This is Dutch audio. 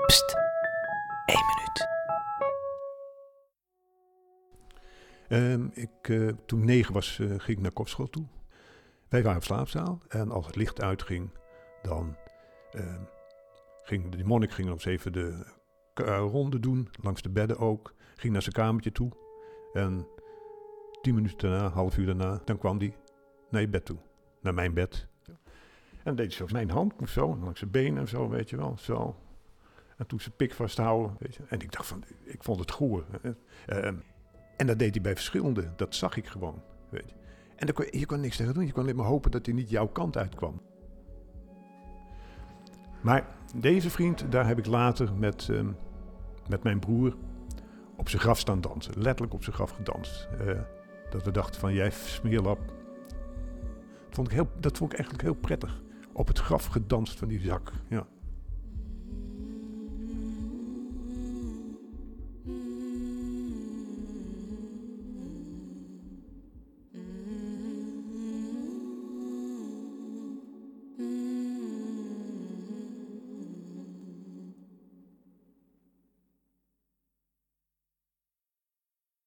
Pst, 1 minuut. Toen ik 9 was, ging ik naar kostschool toe. Wij waren op slaapzaal en als het licht uitging, dan ging de monnik nog eens even de ronde doen, langs de bedden ook. Ging naar zijn kamertje toe en 10 minuten daarna, half uur daarna, dan kwam hij naar je bed toe, naar mijn bed. En deed zo mijn hand, zo, langs zijn benen en zo, weet je wel, zo. En toen zijn pik vasthouden, weet je. En ik dacht ik vond het goor. En dat deed hij bij verschillende, dat zag ik gewoon, weet je. En je kon niks tegen doen, je kon alleen maar hopen dat hij niet jouw kant uitkwam. Maar deze vriend, daar heb ik later met mijn broer op zijn graf staan dansen. Letterlijk op zijn graf gedanst. Dat we dachten van, jij smeerlap. Dat vond ik eigenlijk heel prettig. Op het graf gedanst van die zak, ja.